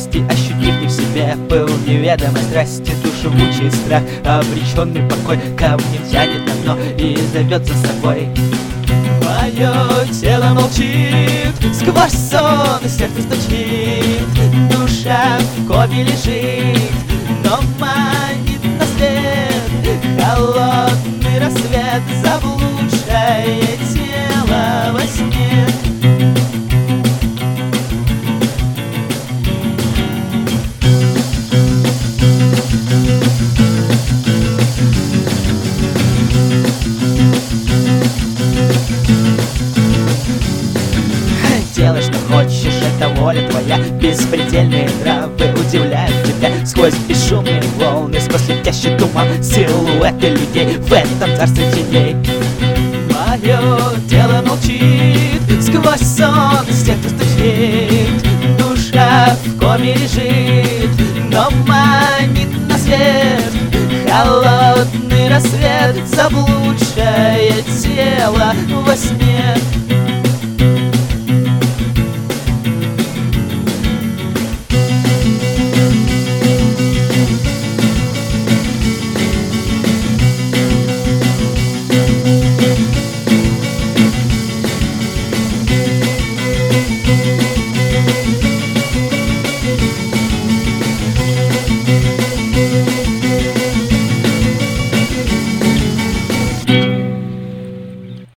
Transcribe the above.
радости, ощутив не в себе пыл неведомой страсти, душу мучает страх, обреченный покой камнем тянет на дно и зовет за собой. Мое тело молчит, сквозь сон сердце стучит, душа в коме лежит, но манит на свет холодный рассвет, заблудшее тело во сне. Делай, что хочешь, это воля твоя. Беспредельные травы удивляют тебя. Сквозь бесшумные волны, сквозь летящий туман, силуэты людей в этом царстве теней. Мое тело молчит, сквозь сон сердце стучит, душа в коме лежит, но манит на свет холодный рассвет, заблудшее тело во сне.